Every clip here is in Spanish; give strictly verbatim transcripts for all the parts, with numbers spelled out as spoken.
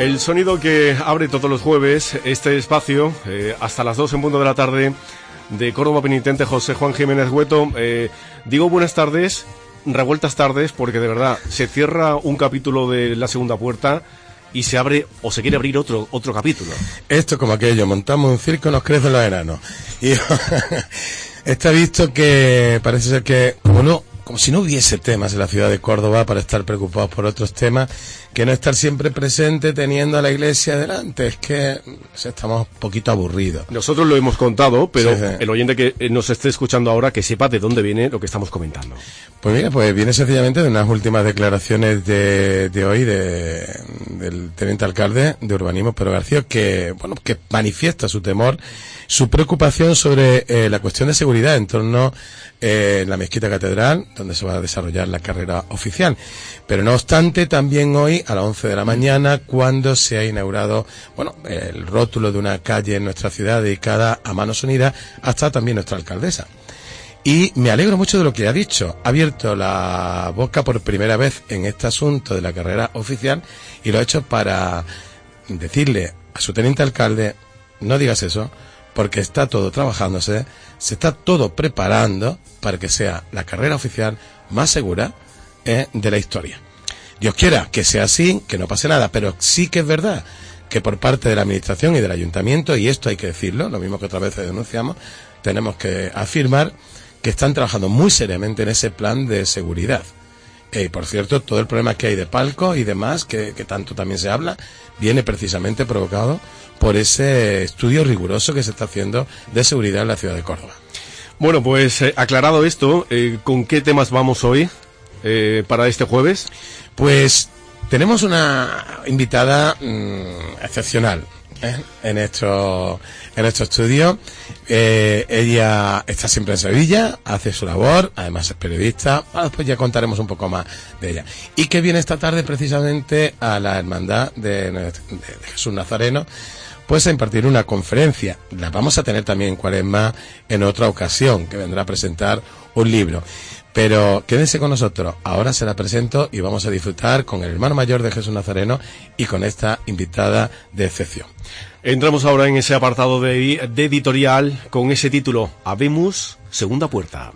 El sonido que abre todos los jueves este espacio, eh, hasta las dos en punto de la tarde, de Córdoba Penitente, José Juan Jiménez Hueto. Eh, digo buenas tardes, revueltas tardes, porque de verdad se cierra un capítulo de La Segunda Puerta y se abre, o se quiere abrir otro otro capítulo. Esto como aquello, montamos un circo, nos crecen los enanos. Y está visto que parece ser que, como no, como si no hubiese temas en la ciudad de Córdoba para estar preocupados por otros temas, que no estar siempre presente teniendo a la iglesia delante. Es que o sea, estamos un poquito aburridos. Nosotros lo hemos contado, pero sí, sí. El oyente que nos esté escuchando ahora, que sepa de dónde viene lo que estamos comentando. Pues mira, pues viene sencillamente de unas últimas declaraciones de, de hoy de, del teniente alcalde de Urbanismo, Pedro García, que, bueno, que manifiesta su temor, su preocupación sobre eh, la cuestión de seguridad en torno eh, en la Mezquita Catedral, donde se va a desarrollar la carrera oficial. Pero no obstante, también hoy a las once de la mañana, cuando se ha inaugurado, bueno, el rótulo de una calle en nuestra ciudad dedicada a Manos Unidas, hasta también nuestra alcaldesa. Y me alegro mucho de lo que ha dicho. Ha abierto la boca por primera vez en este asunto de la carrera oficial y lo ha hecho para decirle a su teniente alcalde, no digas eso, porque está todo trabajándose, se está todo preparando para que sea la carrera oficial más segura eh, de la historia. Dios quiera que sea así, que no pase nada, pero sí que es verdad que por parte de la administración y del ayuntamiento, y esto hay que decirlo, lo mismo que otras veces denunciamos, tenemos que afirmar que están trabajando muy seriamente en ese plan de seguridad. Y eh, por cierto, todo el problema que hay de palco y demás, que, que tanto también se habla, viene precisamente provocado por ese estudio riguroso que se está haciendo de seguridad en la ciudad de Córdoba. Bueno, pues eh, aclarado esto, eh, ¿con qué temas vamos hoy eh, para este jueves? Pues tenemos una invitada mmm, excepcional ¿eh? en nuestro en nuestro estudio. Eh, ella está siempre en Sevilla, hace su labor, además es periodista. Ah, después ya contaremos un poco más de ella. Y que viene esta tarde precisamente a la Hermandad de, de, de Jesús Nazareno, pues a impartir una conferencia. La vamos a tener también en Cuaresma en otra ocasión, que vendrá a presentar un libro. Pero quédense con nosotros, ahora se la presento y vamos a disfrutar con el hermano mayor de Jesús Nazareno y con esta invitada de excepción. Entramos ahora en ese apartado de, de editorial con ese título, Habemus Segunda Puerta.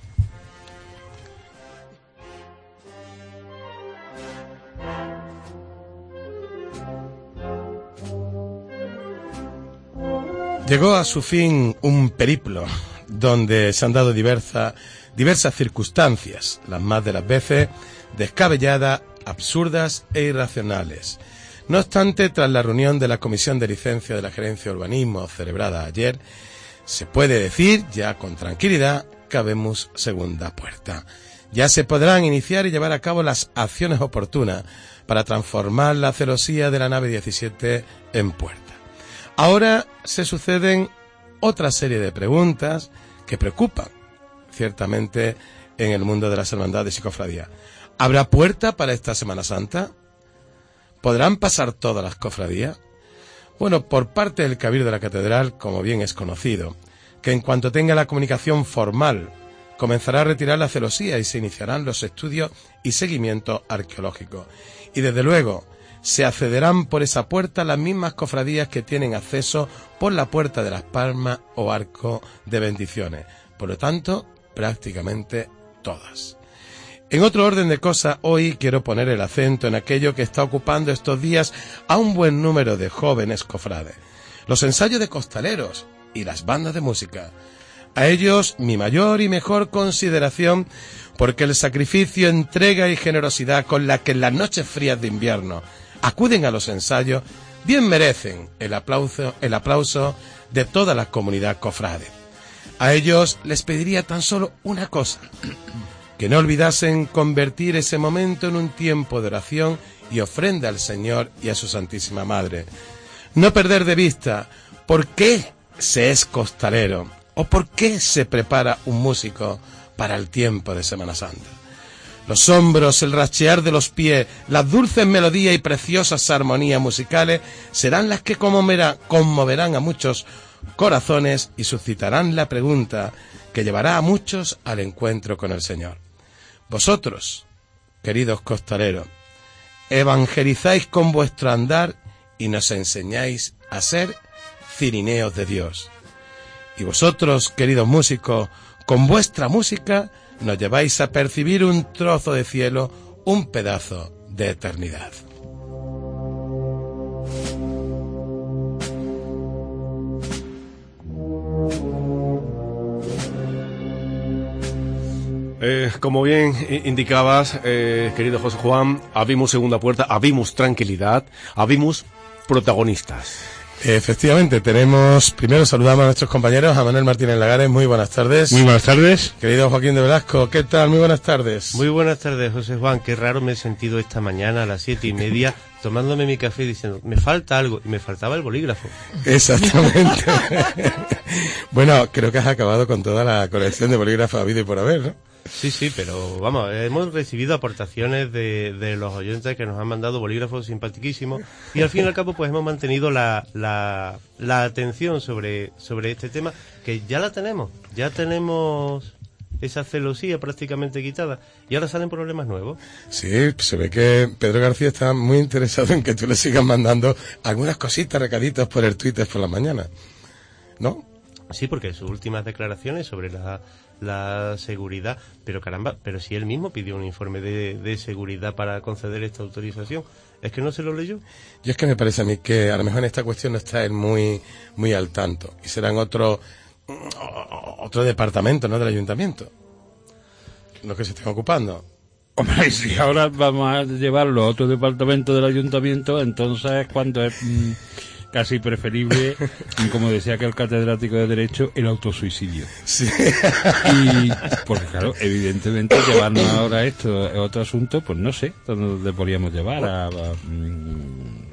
Llegó a su fin un periplo donde se han dado diversas diversas circunstancias, las más de las veces descabelladas, absurdas e irracionales. No obstante, tras la reunión de la Comisión de Licencia de la Gerencia de Urbanismo celebrada ayer, se puede decir ya con tranquilidad que habemos segunda puerta. Ya se podrán iniciar y llevar a cabo las acciones oportunas para transformar la celosía de la nave diecisiete en puerta. Ahora se suceden otra serie de preguntas que preocupan ciertamente en el mundo de las hermandades y cofradías. ¿Habrá puerta para esta Semana Santa? ¿Podrán pasar todas las cofradías? Bueno, por parte del Cabildo de la Catedral, como bien es conocido, que en cuanto tenga la comunicación formal, comenzará a retirar la celosía y se iniciarán los estudios y seguimientos arqueológicos. Y desde luego, se accederán por esa puerta las mismas cofradías que tienen acceso por la Puerta de las Palmas o Arco de Bendiciones. Por lo tanto, prácticamente todas. En otro orden de cosas, hoy quiero poner el acento en aquello que está ocupando estos días a un buen número de jóvenes cofrades: los ensayos de costaleros y las bandas de música. A ellos mi mayor y mejor consideración, porque el sacrificio, entrega y generosidad con la que en las noches frías de invierno acuden a los ensayos bien merecen el aplauso, el aplauso de toda la comunidad cofrade. A ellos les pediría tan solo una cosa: que no olvidasen convertir ese momento en un tiempo de oración y ofrenda al Señor y a su Santísima Madre. No perder de vista por qué se es costalero o por qué se prepara un músico para el tiempo de Semana Santa. Los hombros, el raschear de los pies, las dulces melodías y preciosas armonías musicales serán las que conmoverán, conmoverán a muchos corazones y suscitarán la pregunta que llevará a muchos al encuentro con el Señor. Vosotros, queridos costaleros, evangelizáis con vuestro andar y nos enseñáis a ser cirineos de Dios. Y vosotros, queridos músicos, con vuestra música nos lleváis a percibir un trozo de cielo, un pedazo de eternidad. Eh, como bien indicabas, eh, querido José Juan, habimos segunda puerta, habimos tranquilidad, habimos protagonistas. Efectivamente, tenemos, primero saludamos a nuestros compañeros, a Manuel Martínez Lagares, muy buenas tardes. Muy buenas tardes. Querido Joaquín de Velasco, ¿qué tal? Muy buenas tardes. Muy buenas tardes, José Juan, qué raro me he sentido esta mañana a las siete y media tomándome mi café diciendo, me falta algo, y me faltaba el bolígrafo. Exactamente. Bueno, creo que has acabado con toda la colección de bolígrafos habido y por haber, ¿no? Sí, sí, pero vamos, hemos recibido aportaciones de, de los oyentes que nos han mandado bolígrafos simpaticísimos y al fin y al cabo pues hemos mantenido la, la, la atención sobre, sobre este tema, que ya la tenemos, ya tenemos esa celosía prácticamente quitada y ahora salen problemas nuevos. Sí, se ve que Pedro García está muy interesado en que tú le sigas mandando algunas cositas, recaditos por el Twitter por la mañana, ¿no? Sí, porque sus últimas declaraciones sobre la, la seguridad, pero caramba, pero si él mismo pidió un informe de, de seguridad para conceder esta autorización, ¿es que no se lo leyó? Yo es que me parece a mí que a lo mejor en esta cuestión no está él muy, muy al tanto, y serán otro, otro departamento, ¿no?, del ayuntamiento, los que se estén ocupando. Hombre, si ahora vamos a llevarlo a otro departamento del ayuntamiento, entonces cuando es mmm, casi preferible, como decía aquel catedrático de Derecho, el autosuicidio. Sí. Y, porque claro, evidentemente llevarnos ahora esto a otro asunto, pues no sé dónde podríamos llevar a... a mmm,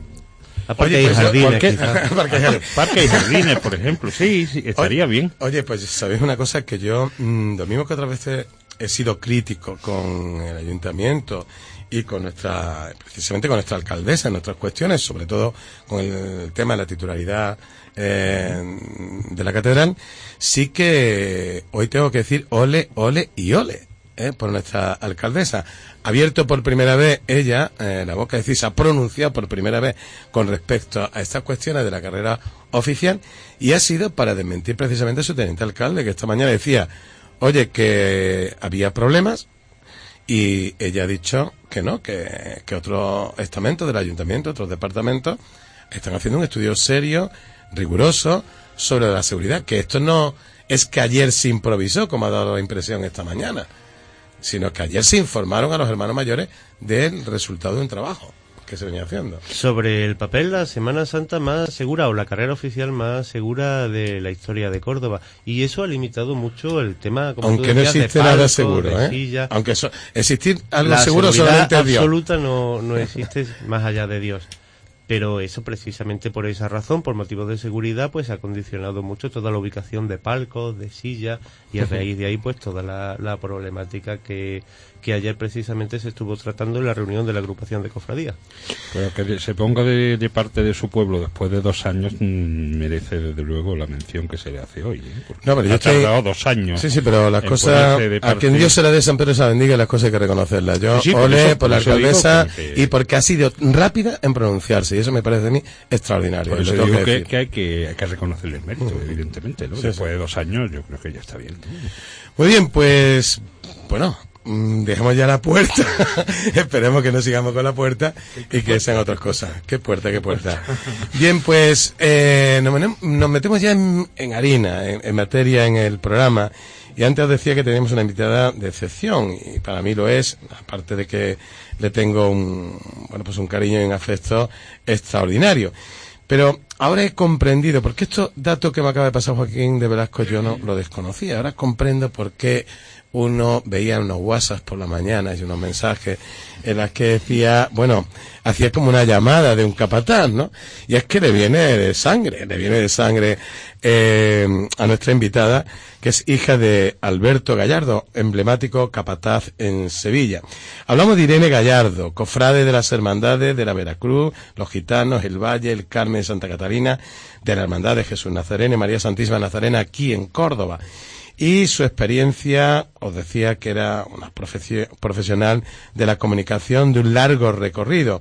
A parques y jardines, parques y jardines, por ejemplo. Sí, sí, estaría oye, bien. Oye, pues sabéis una cosa, que yo, mmm, lo mismo que otras veces he sido crítico con el ayuntamiento y con nuestra, precisamente con nuestra alcaldesa en nuestras cuestiones, sobre todo con el tema de la titularidad eh, de la catedral, sí que hoy tengo que decir ole, ole y ole. Eh, por nuestra alcaldesa. Ha abierto por primera vez ella, eh, la boca, es decir, se ha pronunciado por primera vez con respecto a estas cuestiones de la carrera oficial, y ha sido para desmentir precisamente a su teniente alcalde, que esta mañana decía, oye, que había problemas, y ella ha dicho que no, que, que otros estamentos del ayuntamiento, otros departamentos, están haciendo un estudio serio, riguroso, sobre la seguridad, que esto no es que ayer se improvisó, como ha dado la impresión esta mañana, sino que ayer se informaron a los hermanos mayores del resultado de un trabajo que se venía haciendo. Sobre el papel, la Semana Santa más segura, o la carrera oficial más segura de la historia de Córdoba, y eso ha limitado mucho el tema, como aunque tú decías, no existe de palco, nada seguro, de ¿eh? silla. Aunque eso, existir algo La seguro solamente es Dios. absoluta no, no existe más allá de Dios. Pero eso, precisamente por esa razón, por motivos de seguridad, pues ha condicionado mucho toda la ubicación de palcos, de sillas, y a raíz de ahí pues toda la, la problemática que, que ayer precisamente se estuvo tratando en la reunión de la agrupación de cofradías. Pero que se ponga de, de parte de su pueblo después de dos años mmm, merece desde luego la mención que se le hace hoy, ¿eh? No, pero yo ha estoy... tardado dos años. Sí, sí, pero las cosas, a quien Dios se la dé, San Pedro se la bendiga, las cosas hay que reconocerlas. Yo sí, sí, ole por, por, eso, por la alcaldesa que, que... y porque ha sido rápida en pronunciarse, y eso me parece a mí extraordinario. Por eso lo digo que, que, que, hay que hay que reconocerle el mérito, uh-huh. evidentemente, ¿no? Sí, después sí. de dos años yo creo que ya está bien. Muy bien, pues, bueno, dejemos ya la puerta. Esperemos que no sigamos con la puerta y que sean otras cosas. Qué puerta, qué puerta. Bien, pues eh, nos, nos metemos ya en, en harina, en, en materia en el programa. Y antes os decía que teníamos una invitada de excepción, y para mí lo es, aparte de que le tengo un, bueno, pues un cariño y un afecto extraordinario. Pero ahora he comprendido, porque estos datos que me acaba de pasar Joaquín de Velasco yo no lo desconocía, ahora comprendo por qué uno veía unos WhatsApp por la mañana y unos mensajes en las que decía, bueno, hacía como una llamada de un capataz, ¿no? Y es que le viene de sangre, le viene de sangre eh, a nuestra invitada, que es hija de Alberto Gallardo, emblemático capataz en Sevilla. Hablamos de Irene Gallardo, cofrade de las hermandades de la Veracruz, los gitanos, el Valle, el Carmen, Santa Catarina, de la Hermandad de Jesús Nazareno y María Santísima Nazarena aquí en Córdoba. y su experiencia, os decía que era una profesional de la comunicación de un largo recorrido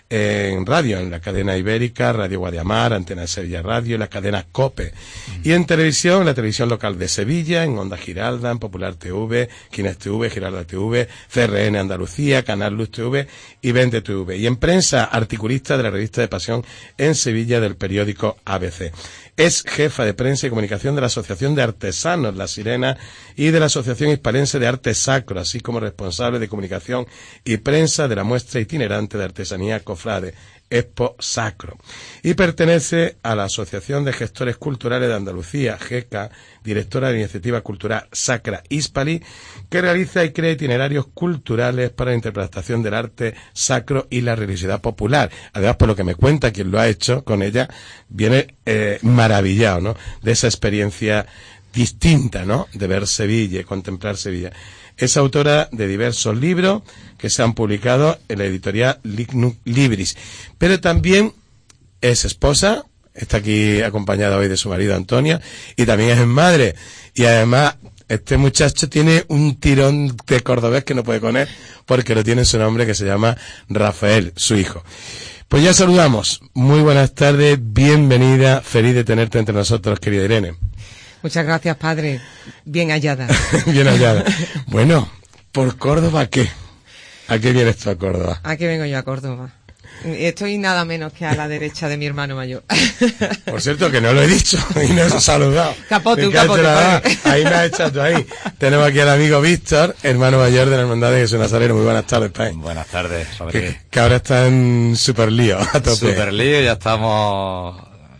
en radio, en la cadena Ibérica, Radio Guadiamar, Antena Sevilla Radio, la cadena COPE, y en televisión, la televisión local de Sevilla, en Onda Giralda, en Popular T V, Quines T V, Giralda T V, C R N Andalucía, Canal Luz T V y Vente T V, y en prensa, articulista de la revista de Pasión en Sevilla del periódico A B C. Es jefa de prensa y comunicación de la Asociación de Artesanos La Sirena y de la Asociación Hispalense de Arte Sacro, así como responsable de comunicación y prensa de la muestra itinerante de artesanía Cofrade, Expo Sacro. Y pertenece a la Asociación de Gestores Culturales de Andalucía, GECA, directora de la iniciativa cultural Sacra Hispali, que realiza y crea itinerarios culturales para la interpretación del arte sacro y la religiosidad popular. Además, por lo que me cuenta quien lo ha hecho con ella, viene eh, maravillado, ¿no?, de esa experiencia distinta, ¿no?, de ver Sevilla y contemplar Sevilla. Es autora de diversos libros que se han publicado en la editorial Lignum Libris, pero también es esposa, está aquí acompañada hoy de su marido Antonio, y también es madre, y además este muchacho tiene un tirón de cordobés que no puede con él, porque lo tiene en su nombre, que se llama Rafael, su hijo. Pues ya saludamos. Muy buenas tardes, bienvenida, feliz de tenerte entre nosotros, querida Irene. Muchas gracias, padre. Bien hallada. Bien hallada. Bueno, ¿por Córdoba qué? ¿A qué vienes tú a Córdoba? ¿A qué vengo yo a Córdoba? Estoy nada menos que a la derecha de mi hermano mayor. Por cierto, que no lo he dicho y no os he saludado. Capote, un capote. Ahí me has echado tú ahí. Tenemos aquí al amigo Víctor, hermano mayor de la Hermandad de Jesús Nazareno. Muy buenas tardes, Pai. Buenas tardes, que, que ahora está en super lío, a tope. Super lío, ya estamos...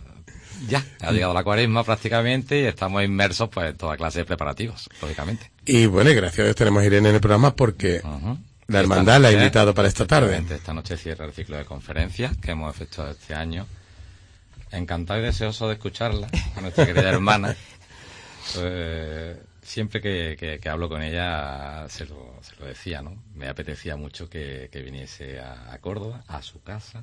Ya, ha llegado la cuaresma prácticamente y estamos inmersos pues en toda clase de preparativos, lógicamente. Y bueno, y gracias a Dios tenemos a Irene en el programa porque uh-huh. la hermandad la ha invitado para esta tarde. Esta noche cierra el ciclo de conferencias que hemos efectuado este año. Encantado y deseoso de escucharla, a nuestra querida hermana. Pues, siempre que, que, que hablo con ella se lo, se lo decía, ¿no? Me apetecía mucho que, que viniese a, a Córdoba, a su casa,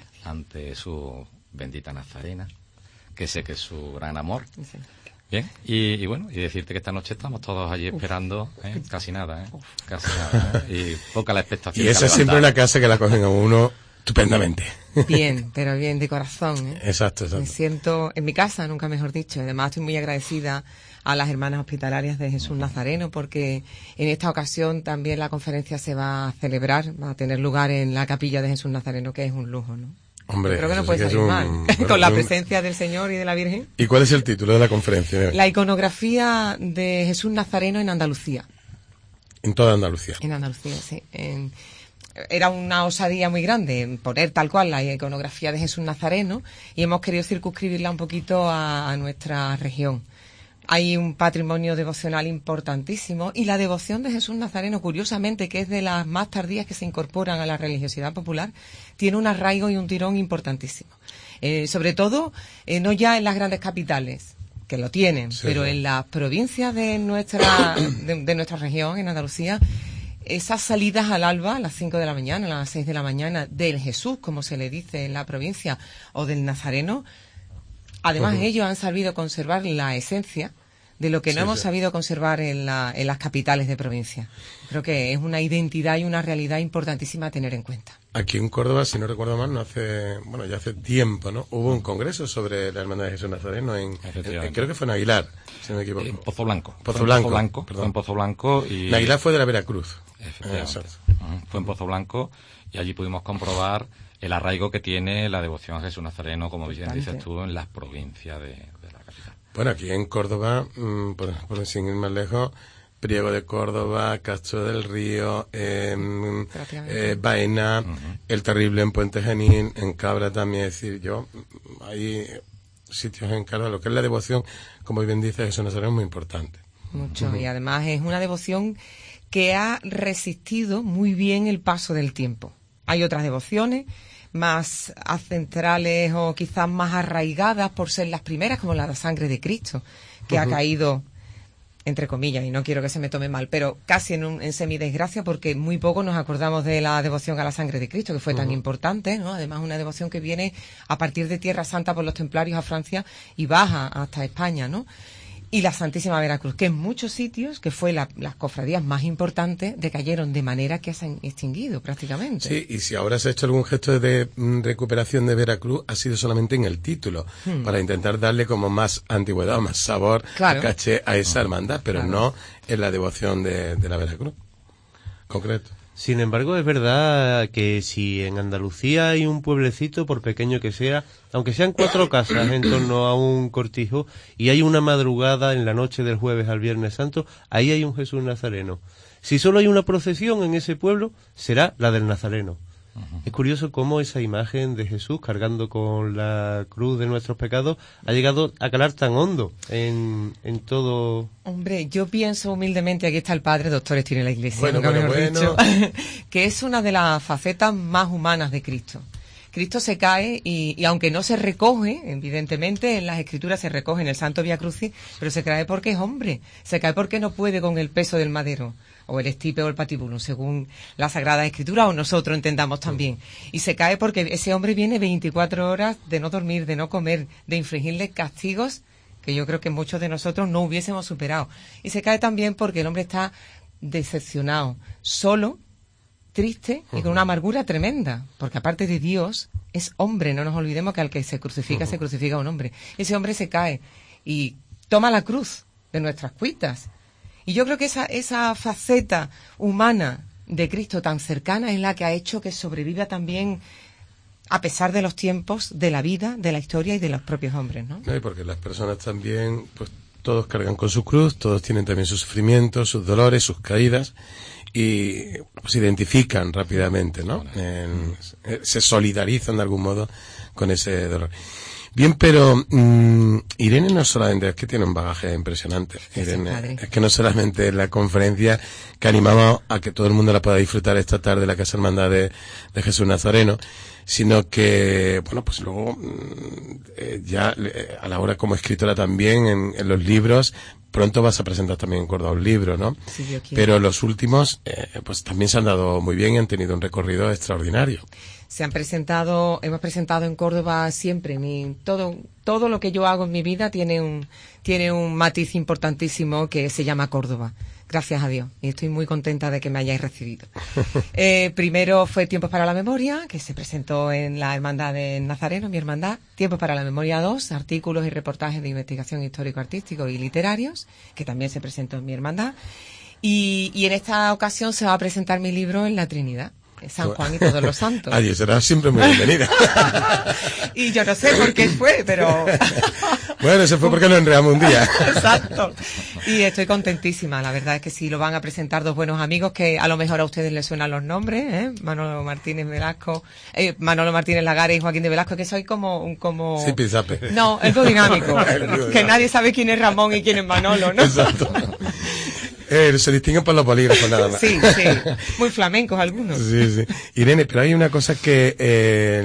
ante su bendita Nazarena, que sé que es su gran amor. Sí. Bien, y, y bueno, y decirte que esta noche estamos todos allí esperando, ¿eh? Casi nada, ¿eh? Casi nada, ¿eh? Y poca la expectación. Y esa es siempre una casa que la cogen a uno estupendamente. Bien, pero bien de corazón, ¿eh? Exacto, exacto. Me siento en mi casa, nunca mejor dicho. Además estoy muy agradecida a las hermanas hospitalarias de Jesús Nazareno porque en esta ocasión también la conferencia se va a celebrar, va a tener lugar en la capilla de Jesús Nazareno, que es un lujo, ¿no? Hombre, creo que no puede salir un, mal, bueno, con la presencia del Señor y de la Virgen. ¿Y cuál es el título de la conferencia? La iconografía de Jesús Nazareno en Andalucía. En toda Andalucía. En Andalucía, sí. En, era una osadía muy grande poner tal cual la iconografía de Jesús Nazareno y hemos querido circunscribirla un poquito a, a nuestra región. Hay un patrimonio devocional importantísimo y la devoción de Jesús Nazareno, curiosamente, que es de las más tardías que se incorporan a la religiosidad popular, tiene un arraigo y un tirón importantísimo. Eh, sobre todo, eh, no ya en las grandes capitales, que lo tienen, sí, pero sí. en las provincias de nuestra, de, de nuestra región, en Andalucía, esas salidas al alba, a las cinco de la mañana, a las seis de la mañana, del Jesús, como se le dice en la provincia, o del Nazareno, además uh-huh. ellos han sabido conservar la esencia de lo que no sí, hemos sí. sabido conservar en, la, en las capitales de provincia. Creo que es una identidad y una realidad importantísima a tener en cuenta. Aquí en Córdoba, si no recuerdo mal, no hace, bueno, ya hace tiempo, ¿no? Hubo un congreso sobre la Hermandad de Jesús Nazareno en, en creo que fue en Aguilar, si no me equivoco. En Pozo Blanco. Pozo Blanco, Pozo Blanco, perdón. Fue en Pozo Blanco y... En Aguilar fue de la Veracruz. Efectivamente. Eh, uh-huh. Fue en Pozo Blanco y allí pudimos comprobar el arraigo que tiene la devoción a Jesús Nazareno, como bien dices tú, en las provincias de, de la capital. Bueno, aquí en Córdoba, mmm, por, por sin ir más lejos, Priego de Córdoba, Castro del Río, eh, eh, Baena, uh-huh. El Terrible en Puente Genil, en Cabra también, es decir, yo, hay sitios en Cabra, lo que es la devoción, como bien dice Jesús Nazareno, es muy importante. Mucho, uh-huh. y además es una devoción que ha resistido muy bien el paso del tiempo. Hay otras devociones más ancestrales o quizás más arraigadas por ser las primeras, como la de Sangre de Cristo, que uh-huh. ha caído, entre comillas, y no quiero que se me tome mal, pero casi en, un, en semidesgracia, porque muy poco nos acordamos de la devoción a la Sangre de Cristo, que fue uh-huh. tan importante, ¿no? Además, una devoción que viene a partir de Tierra Santa por los templarios a Francia y baja hasta España, ¿no? y la Santísima Veracruz, que en muchos sitios, que fue la, las cofradías más importantes, decayeron de manera que se han extinguido prácticamente. Sí, y si ahora se ha hecho algún gesto de mm, recuperación de Veracruz, ha sido solamente en el título, hmm. para intentar darle como más antigüedad, más sabor, claro. caché a esa hermandad, pero claro. no en la devoción de, de la Veracruz, concreto. Sin embargo, es verdad que si en Andalucía hay un pueblecito, por pequeño que sea, aunque sean cuatro casas en torno a un cortijo, y hay una madrugada en la noche del jueves al Viernes Santo, ahí hay un Jesús Nazareno. Si solo hay una procesión en ese pueblo, será la del Nazareno. Uh-huh. Es curioso cómo esa imagen de Jesús cargando con la cruz de nuestros pecados ha llegado a calar tan hondo en, en todo. Hombre, yo pienso humildemente, aquí está el padre, doctores tiene la iglesia, bueno, nunca bueno, mejor bueno. dicho, que es una de las facetas más humanas de Cristo. Cristo se cae y, y aunque no se recoge, evidentemente en las escrituras se recoge en el Santo Vía Crucis, pero se cae porque es hombre, se cae porque no puede con el peso del madero, o el estipe o el patibulum, según la Sagrada Escritura o nosotros entendamos también. Y se cae porque ese hombre viene veinticuatro horas de no dormir, de no comer, de infligirle castigos que yo creo que muchos de nosotros no hubiésemos superado. Y se cae también porque el hombre está decepcionado, solo, triste y con una amargura tremenda, porque aparte de Dios es hombre, no nos olvidemos que al que se crucifica, uh-huh. se crucifica un hombre. Ese hombre se cae y toma la cruz de nuestras cuitas. Y yo creo que esa, esa faceta humana de Cristo tan cercana es la que ha hecho que sobreviva también a pesar de los tiempos, de la vida, de la historia y de los propios hombres, ¿no? No, y porque las personas también, pues todos cargan con su cruz, todos tienen también sus sufrimientos, sus dolores, sus caídas, y pues identifican rápidamente, ¿no? En, se solidarizan de algún modo con ese dolor. Bien, pero mmm, Irene no solamente es que tiene un bagaje impresionante. Irene, es que no solamente es la conferencia que animamos a que todo el mundo la pueda disfrutar esta tarde en la Casa Hermandad de, de Jesús Nazareno, sino que, bueno, pues luego eh, ya eh, a la hora como escritora también en, en los libros, pronto vas a presentar también en Córdoba un libro, ¿no? Sí, yo quiero. Pero los últimos, eh, pues también se han dado muy bien y han tenido un recorrido extraordinario. Se han presentado, hemos presentado en Córdoba siempre, mi, todo, todo lo que yo hago en mi vida tiene un, tiene un matiz importantísimo que se llama Córdoba. Gracias a Dios. Y estoy muy contenta de que me hayáis recibido. Eh, primero fue Tiempos para la Memoria, que se presentó en la Hermandad de Nazareno, mi hermandad. Tiempos para la Memoria dos, artículos y reportajes de investigación histórico-artístico y literarios, que también se presentó en mi hermandad. Y, y en esta ocasión se va a presentar mi libro en la Trinidad. San Juan y todos los santos. Adiós, serás siempre muy bienvenida. Y yo no sé por qué fue, pero... Bueno, eso fue porque nos enredamos un día. Exacto. Y estoy contentísima. La verdad es que sí, lo van a presentar dos buenos amigos que a lo mejor a ustedes les suenan los nombres, ¿eh? Manolo Martínez Velasco, eh, Manolo Martínez Lagares y Joaquín de Velasco, que soy como... como... Sí, pisape. No, el dúo dinámico. Que nadie sabe quién es Ramón y quién es Manolo, ¿no? Exacto. Eh, se distinguen por los bolígrafos nada más. Sí, sí. Muy flamencos algunos. Sí, sí. Irene, pero hay una cosa que eh,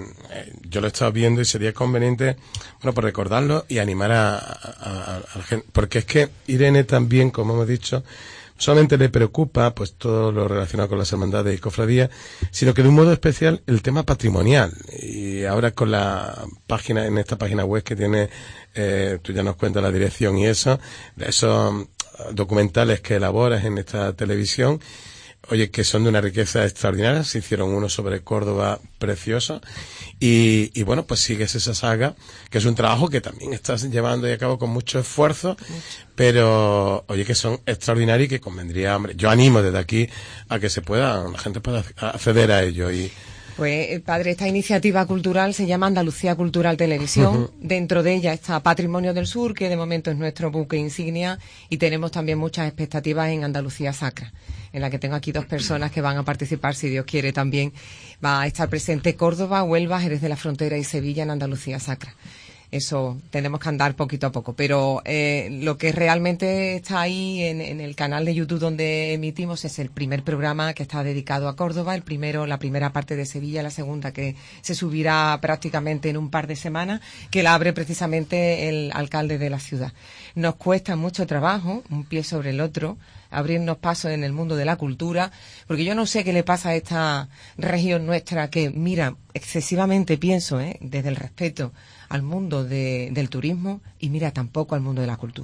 yo lo he estado viendo y sería conveniente, bueno, por recordarlo y animar a, a, a la gente. Porque es que Irene también, como hemos dicho, solamente le preocupa pues todo lo relacionado con las hermandades y cofradías, sino que de un modo especial el tema patrimonial. Y ahora con la página, en esta página web que tiene, eh, tú ya nos cuentas la dirección y eso, esos documentales que elaboras en esta televisión, oye, que son de una riqueza extraordinaria. Se hicieron uno sobre Córdoba precioso y, y bueno, pues sigues esa saga, que es un trabajo que también estás llevando a cabo con mucho esfuerzo, mucho. Pero oye, que son extraordinarios y que convendría, hombre, yo animo desde aquí a que se pueda, la gente pueda acceder a ello. Y pues, padre, esta iniciativa cultural se llama Andalucía Cultural Televisión. Uh-huh. Dentro de ella está Patrimonio del Sur, que de momento es nuestro buque insignia, y tenemos también muchas expectativas en Andalucía Sacra, en la que tengo aquí dos personas que van a participar, si Dios quiere también. Va a estar presente Córdoba, Huelva, Jerez de la Frontera y Sevilla en Andalucía Sacra. Eso tenemos que andar poquito a poco, pero eh, lo que realmente está ahí en, en el canal de YouTube donde emitimos es el primer programa que está dedicado a Córdoba, el primero, la primera parte de Sevilla, la segunda que se subirá prácticamente en un par de semanas, que la abre precisamente el alcalde de la ciudad. Nos cuesta mucho trabajo, un pie sobre el otro, abrirnos paso en el mundo de la cultura, porque yo no sé qué le pasa a esta región nuestra que mira excesivamente, pienso, ¿eh? desde el respeto al mundo de, del turismo y mira tampoco al mundo de la cultura.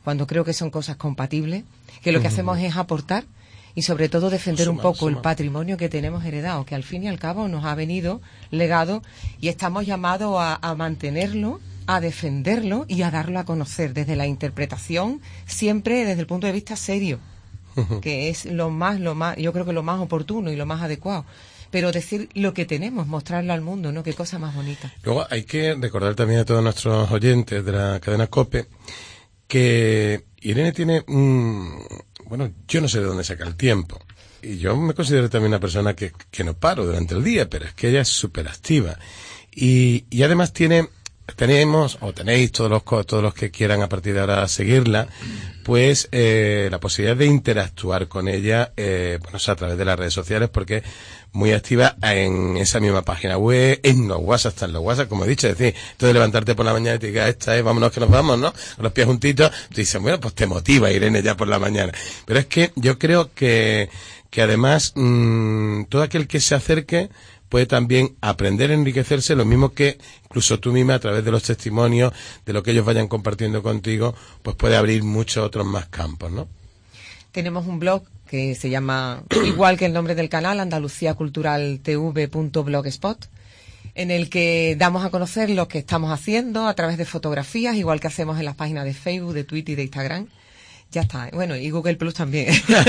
cuando creo que son cosas compatibles, que lo que uh-huh. hacemos es aportar y sobre todo defender suma, un poco suma. el patrimonio que tenemos heredado, que al fin y al cabo nos ha venido legado y estamos llamados a, a mantenerlo, a defenderlo y a darlo a conocer desde la interpretación, siempre desde el punto de vista serio, uh-huh. que es lo más, lo más, yo creo que lo más oportuno y lo más adecuado. Pero decir lo que tenemos, mostrarlo al mundo, ¿no? Qué cosa más bonita. Luego hay que recordar también a todos nuestros oyentes de la cadena COPE que Irene tiene, mmm, bueno, yo no sé de dónde saca el tiempo. Y yo me considero también una persona que, que no paro durante el día, pero es que ella es súper activa. Y, y además tiene, tenemos, o tenéis todos los, todos los que quieran a partir de ahora seguirla, pues eh, la posibilidad de interactuar con ella, eh, bueno, o sea, a través de las redes sociales, porque muy activa en esa misma página web, en los WhatsApp, hasta en los WhatsApp, como he dicho, es decir, esto de levantarte por la mañana y te digas, esta es, vámonos que nos vamos, ¿no? Con los pies juntitos, tú dices, bueno, pues te motiva Irene ya por la mañana. Pero es que yo creo que, que además, mmm, todo aquel que se acerque puede también aprender a enriquecerse, lo mismo que incluso tú misma, a través de los testimonios, de lo que ellos vayan compartiendo contigo, pues puede abrir muchos otros más campos, ¿no? Tenemos un blog que se llama, igual que el nombre del canal, andalucía cultural t v punto blogspot, en el que damos a conocer lo que estamos haciendo a través de fotografías, igual que hacemos en las páginas de Facebook, de Twitter y de Instagram. Ya está. Bueno, y Google Plus también.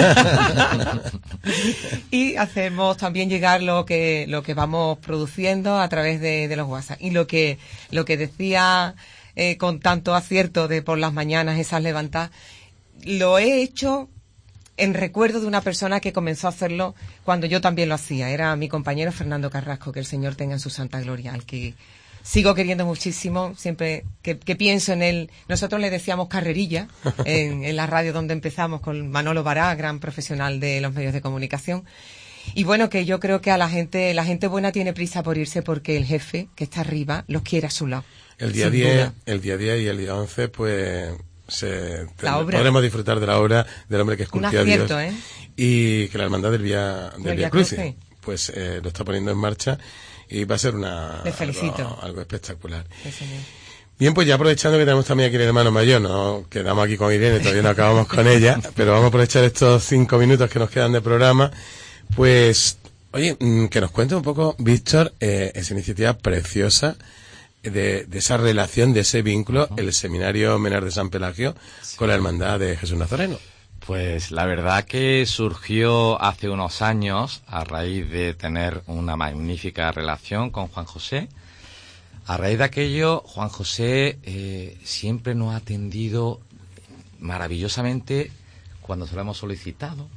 Y hacemos también llegar lo que lo que vamos produciendo a través de, de los WhatsApp. Y lo que lo que decía eh, con tanto acierto de por las mañanas esas levantadas, lo he hecho en recuerdo de una persona que comenzó a hacerlo cuando yo también lo hacía. Era mi compañero Fernando Carrasco, que el Señor tenga en su santa gloria, al que sigo queriendo muchísimo, siempre que, que pienso en él. Nosotros le decíamos carrerilla en, en la radio donde empezamos con Manolo Bará, gran profesional de los medios de comunicación. Y bueno, que yo creo que a la gente, la gente buena tiene prisa por irse porque el jefe, que está arriba, los quiere a su lado. El día diez, el día diez y el día once, pues se podremos disfrutar de la obra del hombre que esculpió a Dios, ¿eh? Y que la hermandad del Vía del Vía Crucis, pues eh, lo está poniendo en marcha y va a ser una Le felicito. Algo, algo espectacular. Sí, señor. Bien, pues ya aprovechando que tenemos también aquí el hermano mayor, no quedamos aquí con Irene, todavía no acabamos con ella, pero vamos a aprovechar estos cinco minutos que nos quedan de programa. Pues, oye, que nos cuente un poco, Víctor, eh, esa iniciativa preciosa de, de esa relación, de ese vínculo, el Seminario Menor de San Pelagio, sí, con la Hermandad de Jesús Nazareno. Pues la verdad que surgió hace unos años a raíz de tener una magnífica relación con Juan José. A raíz de aquello, Juan José eh, siempre nos ha atendido maravillosamente cuando se lo hemos solicitado.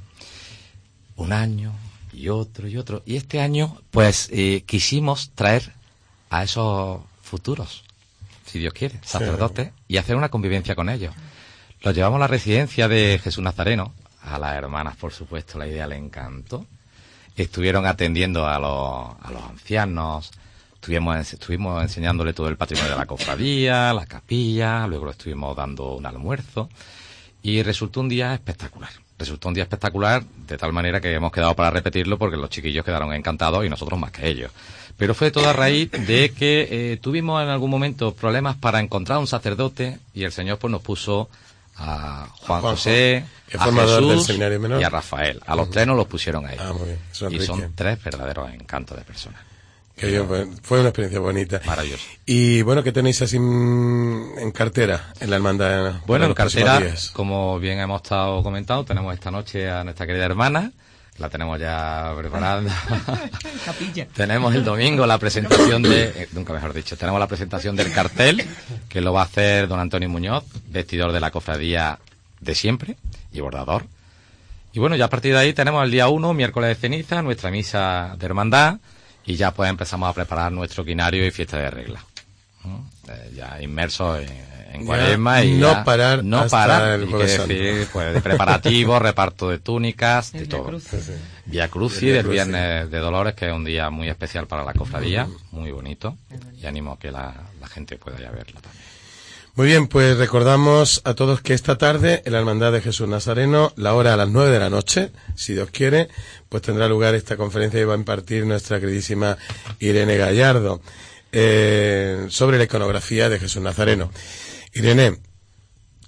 Un año y otro y otro. Y este año, pues, eh, quisimos traer a esos futuros, si Dios quiere, sacerdotes, sí, y hacer una convivencia con ellos. Los llevamos a la residencia de Jesús Nazareno. A las hermanas, por supuesto, la idea le encantó. Estuvieron atendiendo a los, a los ancianos. Estuvimos, estuvimos enseñándole todo el patrimonio de la cofradía, la capilla. Luego le estuvimos dando un almuerzo. Y resultó un día espectacular. Resultó un día espectacular, de tal manera que hemos quedado para repetirlo porque los chiquillos quedaron encantados y nosotros más que ellos. Pero fue todo a raíz de que eh, tuvimos en algún momento problemas para encontrar un sacerdote y el Señor pues nos puso a Juan, Juan José, a Jesús del Menor, y a Rafael. A los uh-huh. tres nos los pusieron ahí. Ah, muy bien. Son y son tres verdaderos encantos de personas. Que yo, fue una experiencia bonita. Maravilloso. Y bueno, ¿qué tenéis así en cartera en la hermandad? Bueno, en cartera, como bien hemos estado comentando, tenemos esta noche a nuestra querida hermana, la tenemos ya preparada. Capilla. Tenemos el domingo la presentación de, eh, nunca mejor dicho, tenemos la presentación del cartel, que lo va a hacer don Antonio Muñoz, vestidor de la cofradía de siempre y bordador. Y bueno, ya a partir de ahí tenemos el día uno, miércoles de ceniza, nuestra misa de hermandad. Y ya pues empezamos a preparar nuestro quinario y fiesta de regla. ¿no? Eh, ya inmersos en, en Cuaresma y no ya, parar no hasta parar, el y que decir, pues de preparativos, reparto de túnicas, de todo. Vía Crucis, del Viernes de Dolores, que es un día muy especial para la cofradía, uh-huh. muy bonito, y animo a que la, la gente pueda ya verlo también. Muy bien, pues recordamos a todos que esta tarde en la Hermandad de Jesús Nazareno, la hora a las nueve de la noche, si Dios quiere, pues tendrá lugar esta conferencia y va a impartir nuestra queridísima Irene Gallardo eh, sobre la iconografía de Jesús Nazareno. Irene,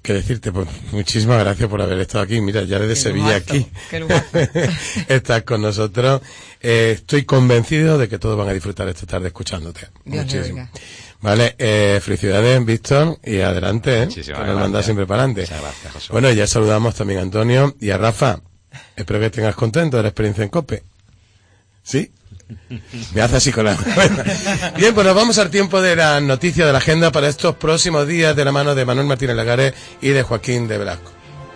que decirte, pues muchísimas gracias por haber estado aquí. Mira, ya desde Qué Sevilla lujazo, aquí qué lujazo. estás con nosotros. Eh, estoy convencido de que todos van a disfrutar esta tarde escuchándote. Dios le Muchísimo. oiga. Vale, eh, felicidades, Víctor, y adelante, ¿eh? Muchísimas Que nos mandas gracias. siempre para adelante. Muchas gracias, José. Bueno, ya saludamos también a Antonio y a Rafa. Espero que tengas contento de la experiencia en COPE. ¿Sí? Me hace así con la... Bien, pues nos vamos al tiempo de la noticia de la agenda para estos próximos días de la mano de Manuel Martínez Lagares y de Joaquín de Velasco.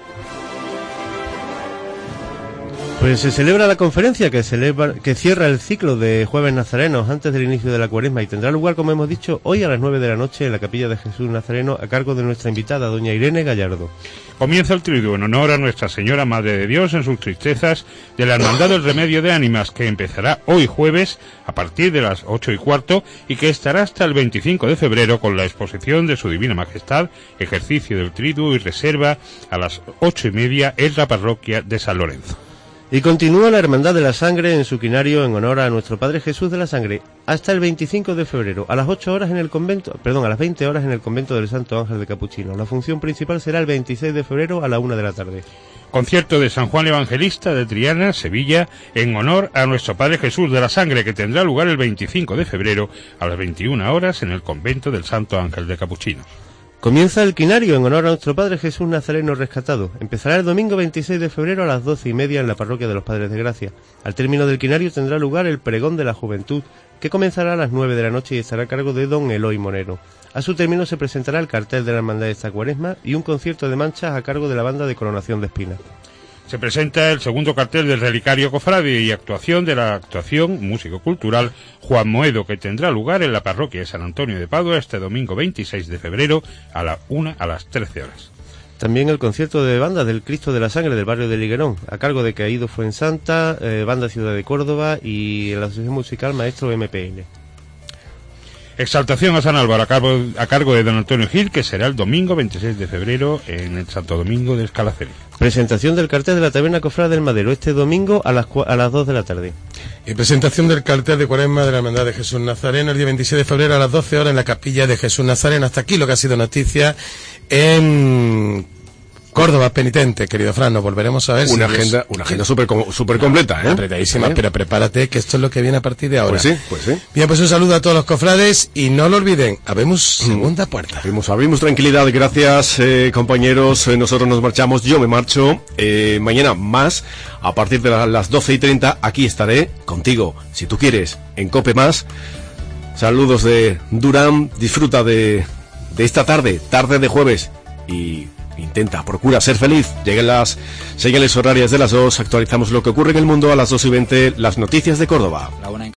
Pues se celebra la conferencia que celebra, que cierra el ciclo de Jueves Nazarenos antes del inicio de la Cuaresma y tendrá lugar, como hemos dicho, hoy a las nueve de la noche en la Capilla de Jesús Nazareno a cargo de nuestra invitada, doña Irene Gallardo. Comienza el triduo en honor a Nuestra Señora Madre de Dios en sus tristezas de la Hermandad del Remedio de Ánimas, que empezará hoy jueves a partir de las ocho y cuarto y que estará hasta el veinticinco de febrero con la exposición de su Divina Majestad, ejercicio del triduo y reserva a las ocho y media en la parroquia de San Lorenzo. Y continúa la Hermandad de la Sangre en su quinario en honor a nuestro Padre Jesús de la Sangre hasta el veinticinco de febrero a las ocho horas en el convento, perdón, a las veinte horas en el convento del Santo Ángel de Capuchino. La función principal será el veintiséis de febrero a la una de la tarde. Concierto de San Juan Evangelista de Triana, Sevilla, en honor a nuestro Padre Jesús de la Sangre, que tendrá lugar el veinticinco de febrero a las veintiuna horas en el convento del Santo Ángel de Capuchino. Comienza el quinario en honor a nuestro Padre Jesús Nazareno rescatado. Empezará el domingo veintiséis de febrero a las doce y media en la parroquia de los Padres de Gracia. Al término del quinario tendrá lugar el pregón de la juventud, que comenzará a las nueve de la noche y estará a cargo de don Eloy Monero. A su término se presentará el cartel de la Hermandad de esta Cuaresma y un concierto de manchas a cargo de la banda de Coronación de Espinas. Se presenta el segundo cartel del Relicario Cofrade y actuación de la actuación músico-cultural Juan Moedo, que tendrá lugar en la parroquia de San Antonio de Padua este domingo veintiséis de febrero a la una a las trece horas. También el concierto de bandas del Cristo de la Sangre del barrio de Liguerón, a cargo de Caído Fuensanta, eh, Banda Ciudad de Córdoba y la Asociación Musical Maestro M P L. Exaltación a San Álvaro a cargo, a cargo de don Antonio Gil, que será el domingo veintiséis de febrero en el Santo Domingo de Escalaceri. Presentación del cartel de la Taberna Cofrade del Madero este domingo a las, a las dos de la tarde. Y presentación del cartel de Cuaresma de la Hermandad de Jesús Nazareno el día veintiséis de febrero a las doce horas en la Capilla de Jesús Nazareno. Hasta aquí lo que ha sido noticia en Córdoba penitente, querido Fran. Nos volveremos a ver. Una si agenda, es... una agenda súper super completa, ¿eh? Apretadísima, ¿Eh? pero prepárate que esto es lo que viene a partir de ahora. Pues sí, pues sí. Bien, pues un saludo a todos los cofrades y no lo olviden, habemos segunda puerta. Abrimos, abrimos tranquilidad, gracias eh, compañeros, eh, nosotros nos marchamos, yo me marcho, eh, mañana más, a partir de la, las doce y treinta, aquí estaré contigo, si tú quieres, en COPE Más. Saludos de Durán, disfruta de, de esta tarde, tarde de jueves, y intenta, procura ser feliz. Lleguen las señales horarias de las dos, actualizamos lo que ocurre en el mundo a las dos y veinte, las noticias de Córdoba.